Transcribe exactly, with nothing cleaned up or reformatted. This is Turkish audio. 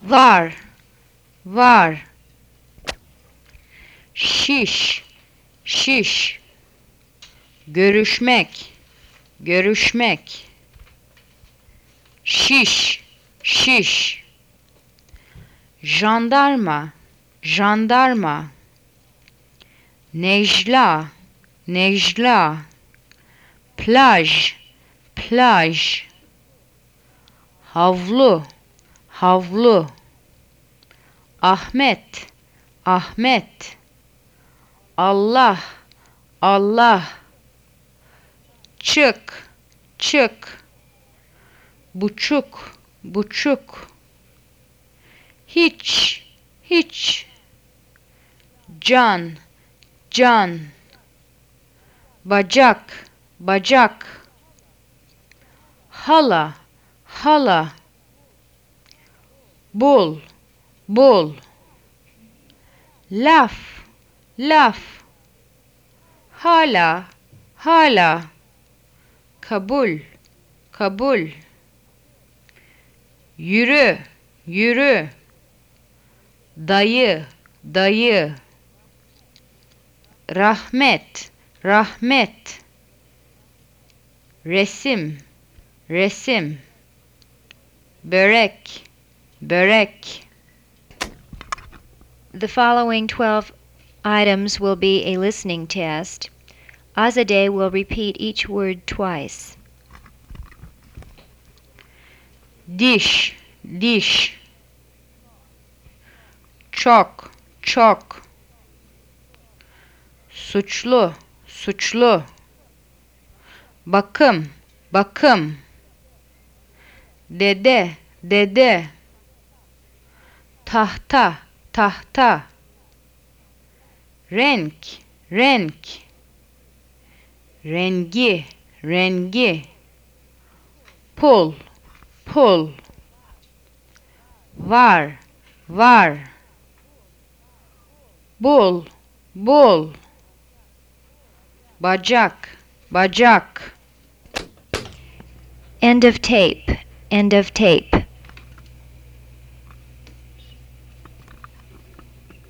var, var. Şiş, şiş. Görüşmek, görüşmek. Şiş, şiş. Jandarma, jandarma. Necla, Necla. Plaj, plaj. Havlu, havlu. Ahmet, Ahmet. Allah, Allah. Çık, çık. Buçuk, buçuk. Hiç, hiç. Can, can. Bacak, bacak. Hala, hala. Bul, bul. Laf, laf. Hala, hala. Kabul, kabul. Yürü, yürü. Dayı, dayı. Rahmet, rahmet. Resim, resim. Börek, börek. The following twelve items will be a listening test. Azadeh will repeat each word twice. Diş, diş. Çok, çok. Suçlu, suçlu. Bakım, bakım. Dede, dede. Tahta, tahta. Renk, renk. Rengi, rengi. Pul, pul. Var, var. Bul, bul. Bacak, bacak. End of tape. End of tape.